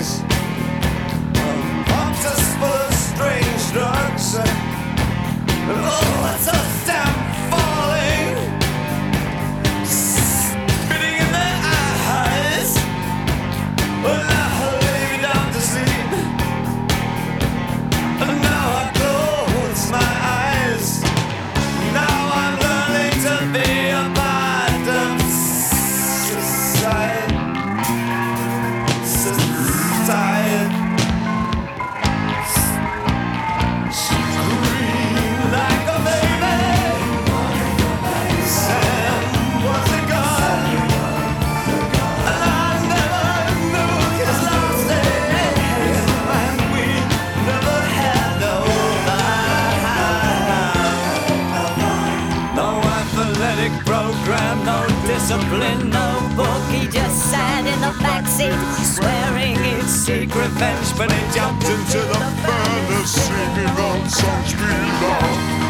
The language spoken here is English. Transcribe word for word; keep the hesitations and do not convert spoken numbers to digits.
eyes. Pumped us full of strange drugs. Oh, that's us down falling, spitting in their eyes. Well, now I lay me down to sleep, and now I close my eyes. Now I'm learning to be a part of society. Society. Scream like a baby. Sam was a god, and I never knew his last name, and we never had no life. No athletic program, no discipline, no book. He just sat in the backseat, swearing he'd seek revenge, but he jumped into the Furnace singing old songs we love.